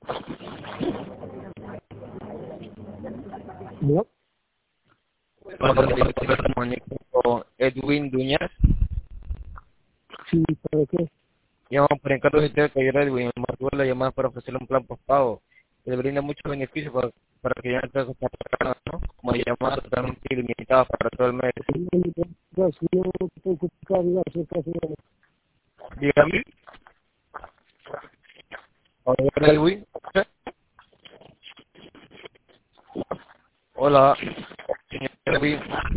¿No? Con Edwin Duñas. Sí, ¿para qué? Llamamos por encargo de usted, que Edwin mantuvo la llamada para ofrecerle un plan postpago que le brinda muchos beneficios para que ya no tenga que estar pagando, ¿no? Como llamadas totalmente ilimitadas para todo el mes. Gracias, no tengo que buscar, gracias, casi nada. Dígame. Hola, Edwin. Hola, señor Edwin.